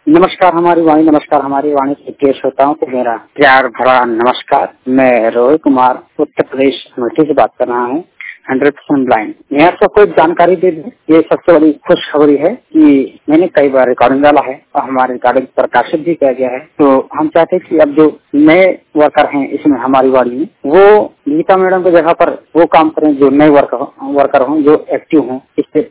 नमस्कार हमारी वाणी के प्रिय श्रोताओं को मेरा प्यार भरा नमस्कार। मैं रोहित कुमार उत्तर प्रदेश अमेठी से बात कर रहा हूँ। 100% ब्लाइंड। मैं आपको कोई जानकारी दे दूं, ये सबसे बड़ी खुशखबरी है कि मैंने कई बार रिकॉर्डिंग डाला है और हमारे रिकॉर्डिंग प्रकाशित भी किया गया है। तो हम चाहते हैं कि अब जो नए वर्कर हैं इसमें हमारी वाणी में, वो गीता मैडम की जगह पर वो काम करें जो नए वर्कर हों, जो एक्टिव हों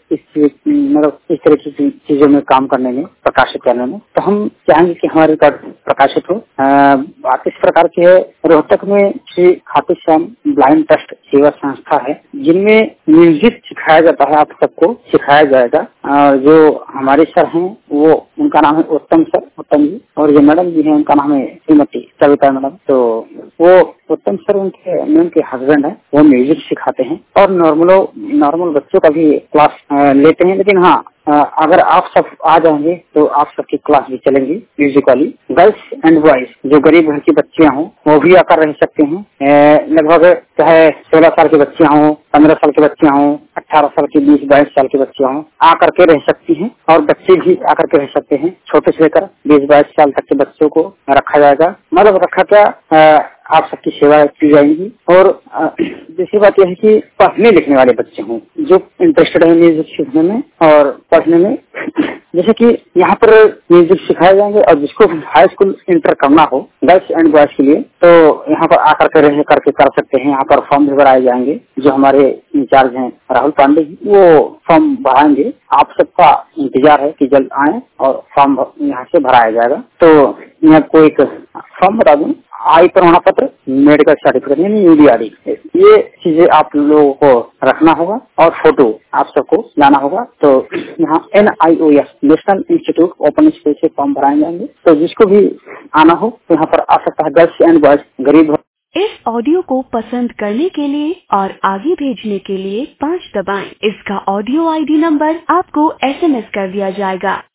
मतलब इस तरह की चीजों में काम करने में, प्रकाशित करने में। तो हम चाहेंगे कि हमारे रिकॉर्ड प्रकाशित हो। बात इस प्रकार की है, रोहतक में श्री खाटू श्याम ब्लाइंड ट्रस्ट सेवा संस्था है जिनमें म्यूजिक सिखाया जाता है, आप सबको सिखाया जाएगा। और जो हमारे सर हैं वो, उनका नाम है उत्तम जी, और जो मैडम जी हैं उनका नाम है श्रीमती कविता मैडम। तो वो उत्तम सर उनके हस्बैंड है, वो म्यूजिक सिखाते हैं और नॉर्मल बच्चों का भी क्लास लेते हैं। लेकिन हाँ, अगर आप सब आ जाएंगे तो आप सबकी क्लास भी चलेंगी म्यूजिक वाली। गर्ल्स एंड बॉयज जो गरीब घर की बच्चियां हों वो भी आकर रह सकते हैं। लगभग चाहे 16 साल की बच्चियां हों, 15 साल की बच्चियां हों, 18 साल की, 20-22 साल की बच्चियां हों, आकर के रह सकती हैं। और बच्चे भी आकर के रह सकते हैं। छोटे से लेकर 20-22 साल तक के बच्चों को रखा जाएगा। मतलब रखा क्या, आप सबकी सेवा की जाएगी। और दूसरी बात यह है कि पढ़ने लिखने वाले बच्चे हों जो इंटरेस्टेड है म्यूजिक सीखने में और पढ़ने में। जैसे कि यहाँ पर म्यूजिक सिखाए जाएंगे और जिसको हाई स्कूल इंटर करना हो गर्ल्स एंड बॉयज के लिए, तो यहाँ पर आकर के रह करके कर सकते हैं। यहाँ पर फॉर्म भी भराए जाएंगे। जो हमारे इंचार्ज हैं राहुल पांडे जी, वो फॉर्म भराएंगे। आप सबका इंतजार है कि जल्द आए और फॉर्म यहाँ से भराया जाएगा। तो मैं आपको एक फॉर्म बता दूं, आय प्रमाण पत्र, मेडिकल सर्टिफिकेट यानी UDRD, ये चीजें आप लोगों को रखना होगा और फोटो आप सबको लाना होगा। तो यहाँ NIOS national institute open space से फॉर्म भराए जाएंगे। तो जिसको भी आना हो तो यहाँ पर आ सकता है। गर्ल्स एंड बॉयज गरीब। इस ऑडियो को पसंद करने के लिए और आगे भेजने के लिए 5 दबाएं। इसका ऑडियो ID नंबर आपको SMS कर दिया जाएगा।